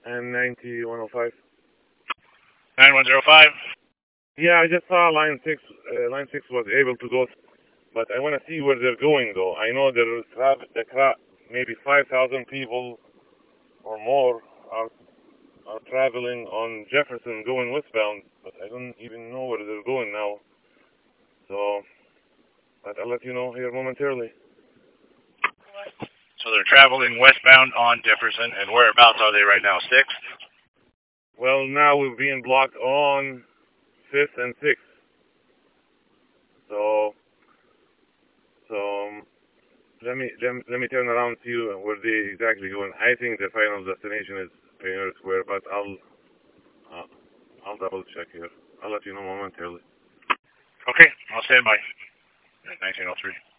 and 9105. 9105. Yeah, I just saw line 6 was able to go, but I want to see where they're going though. I know maybe 5,000 people or more are traveling on Jefferson going westbound, but I don't even know where they're going now. So, but I'll let you know here momentarily. So they're traveling westbound on Jefferson, and whereabouts are they right now? 6th? Well, now we're being blocked on 5th and 6th. So, so let me turn around to you where they exactly going. I think the final destination is Pioneer Square, but uh, I'll double check here. I'll let you know momentarily. Okay, I'll stand by. 1903.